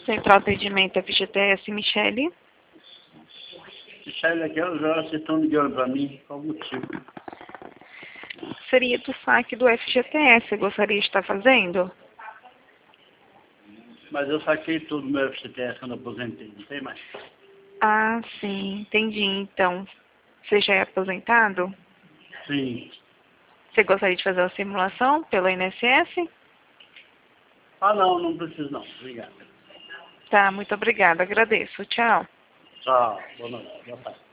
Central Atendimento FGTS, Michele. Michele, aqui horas vocês estão ligando para mim? Qual o motivo? Seria do saque do FGTS, você gostaria de estar fazendo? Mas eu saquei tudo no meu FGTS quando eu aposentei, não tem mais? Ah, sim, entendi. Então, você já é aposentado? Sim. Você gostaria de fazer uma simulação pelo INSS? Ah, não, não preciso não. Obrigado. Tá, muito obrigada, agradeço. Tchau. Tchau. Boa noite. Boa tarde.